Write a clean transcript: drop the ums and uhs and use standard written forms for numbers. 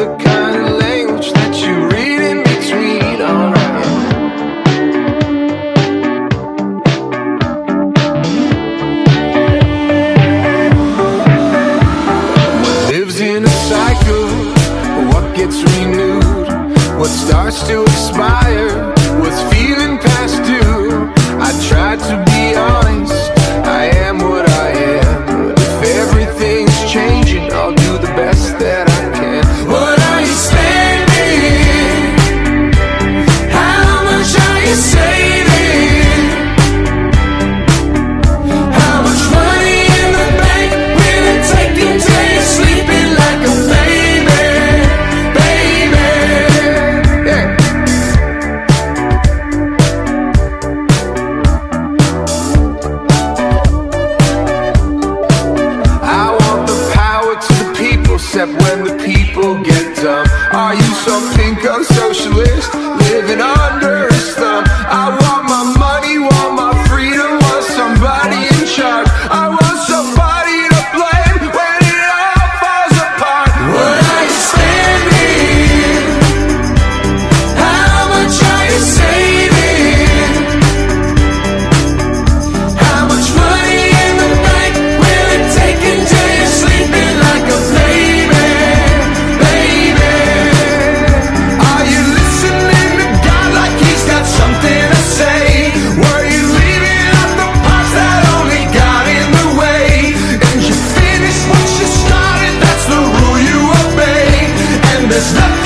the kind of language that you read in between. Alright. What lives in a cycle? What gets renewed? What starts to expire? What's feeling past due? I tried to be honest, I am what I am. But if everything's changing, I'll do the best that I can. What are you spending? How much are you saving? How much money in the bank will it take until you're sleeping like a baby? Baby, yeah. I want the power to the people, except when the people get dumb. Are you some pinko socialist living under a thumb? I want my money, want my freedom, want somebody in charge. I want somebody to blame when it all falls apart. What are you spending? How much are you saving? How much money in the bank will it take until you're sleeping like a baby? Baby, are you listening to God like he's got something to say? Were you leaving out the parts that only got in the way? And you finish what you started, that's the rule you obey. And there's nothing